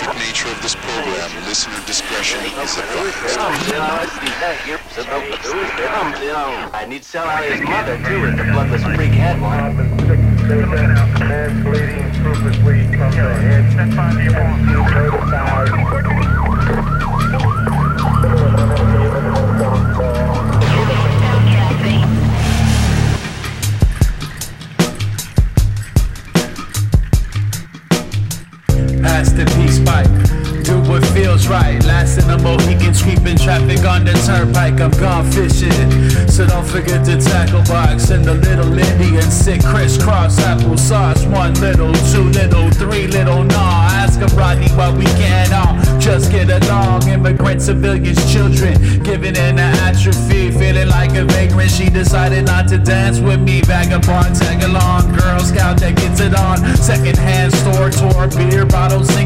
explicit nature of this program, listener discretion is advised. I need to sell out his mother, too, if the bloodless freak had one. Man bleeding profusely from the head. Pass the peace pipe, do what feels right. Last in the Mohican, sweeping traffic on the turnpike. I'm gone fishing, so don't forget to tackle box and the little Indian sick crisscross applesauce. 1 little, 2 little, 3 little, nah. Ask a Rodney what we can all just get along. Immigrant civilians, children, giving in to atrophy, feeling like a vagrant. She decided not to dance with me. Vagabond, tag along, Girl Scout that gets it on. Secondhand store tour, beer bottles